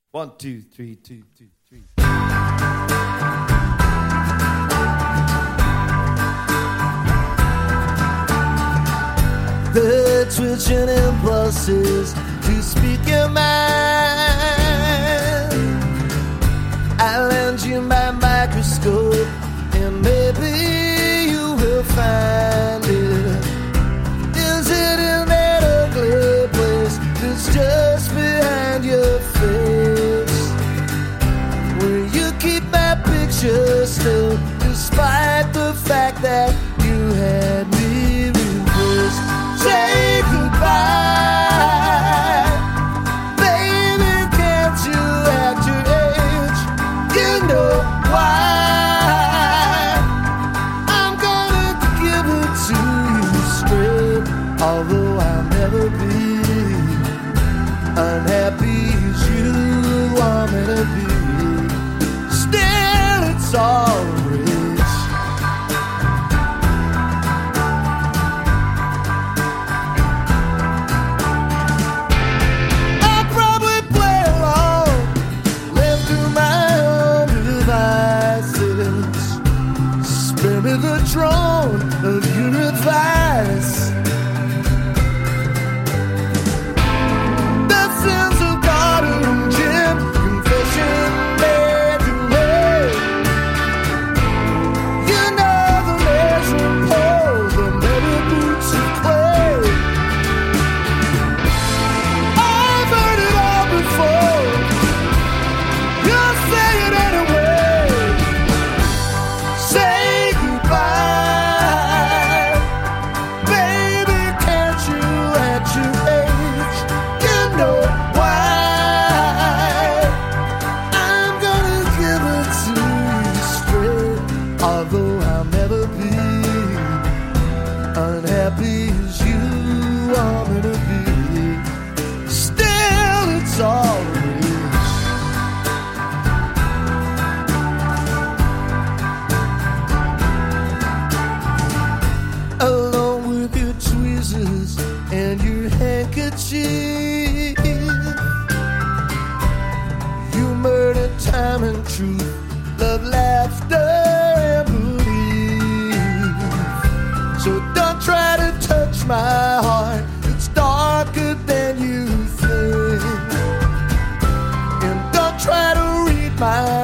1, 2, 3, 2, 2, 3. The twitching impulses to speak your mind. I'll lend you my microscope, and maybe you will find it. Is it in that ugly place that's just behind your face, where you keep my picture still, despite the fact that you had me replaced? Say goodbye, baby, can't you at your age? You know why. I'm gonna give it to you straight, although I'll never be unhappy as you want me to be. Still, it's all a race. I'll probably play along, live through my own devices. Spare me the drone of your advice. The sins of God and Jim, confession made to late. You know the measuring pole, the metal boots of clay. I've heard it all before. You'll say it anyway. Say goodbye, baby, can't you at your age? You know why. I'm gonna give it to you straight, although I'll never be unhappy as you want me to be. Still, it's all a race. Along with your tweezers and your handkerchief, you murder time and truth, love, laughter, and belief. So don't try to touch my heart, it's darker than you think. And don't try to read my